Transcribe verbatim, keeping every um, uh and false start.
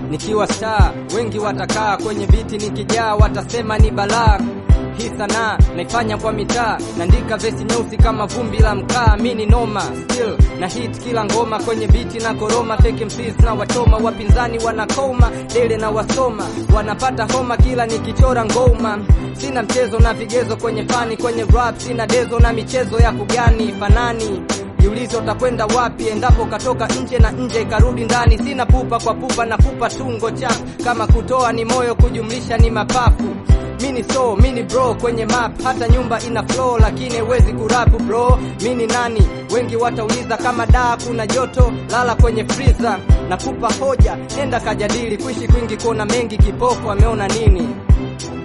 nikiwa star, wengi watakaa kwenye viti nikijaa watasema ni balaa. Hii sanaa naifanya kwa mitaa, naandika vesi nyeusi kama vumbi la mkaa. Mini noma still na hit kila ngoma, kwenye biti na koroma. Fake M Cs na wachoma, wapinzani wanakoma, dele na wasoma wanapata homa kila nikichora ngoma. Sina mchezo na vigezo kwenye fani, kwenye rap sina dezo na michezo ya kugani fanani. Jiulizo utakwenda wapi endapo katoka nje na nje karudi ndani. Sina pupa kwa pupa na pupa tungo chafu, kama kutoa ni moyo kujumlisha ni mapafu. Mini so, mini bro kwenye map, hata nyumba ina flow lakini huwezi kurapu bro. Mini nani? Wengi watauliza, kama daa kuna joto lala kwenye freezer. Nakupa hoja, nenda kajadili, kuishi kwingi kuona mengi, kipofu ameona nini?